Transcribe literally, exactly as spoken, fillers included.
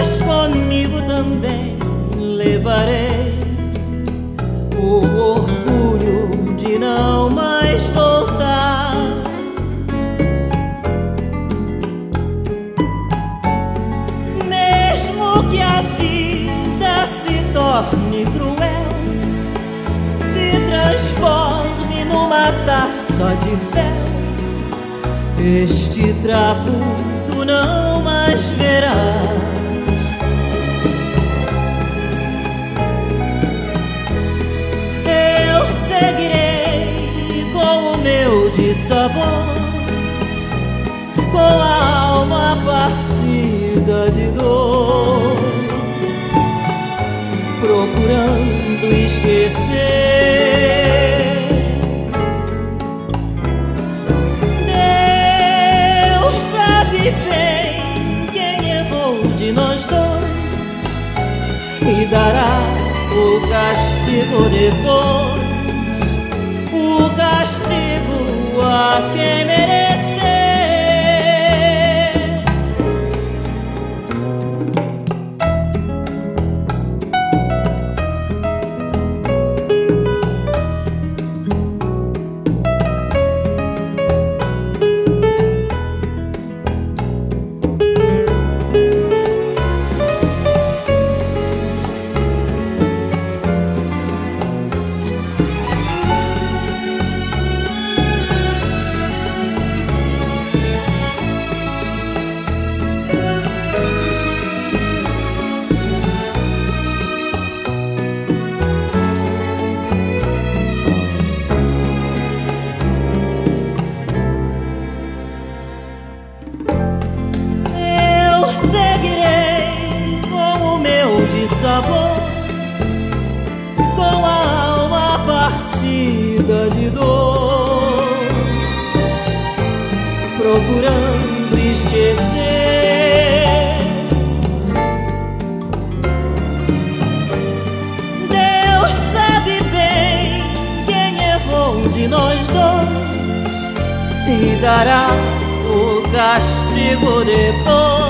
mas comigo também levarei o orgulho de não mais voltar. Mesmo que a vida se torne cruel, se transforme numa taça de fel, este trapo tu não mais verás. Eu seguirei com o meu dissabor, com a alma partida de dor, procurando esquecer. Bem, quem errou de nós dois e dará o castigo depois, o castigo a quem merecer. Sabor, com a alma partida de dor, procurando esquecer. Deus sabe bem quem errou de nós dois e dará o castigo depois,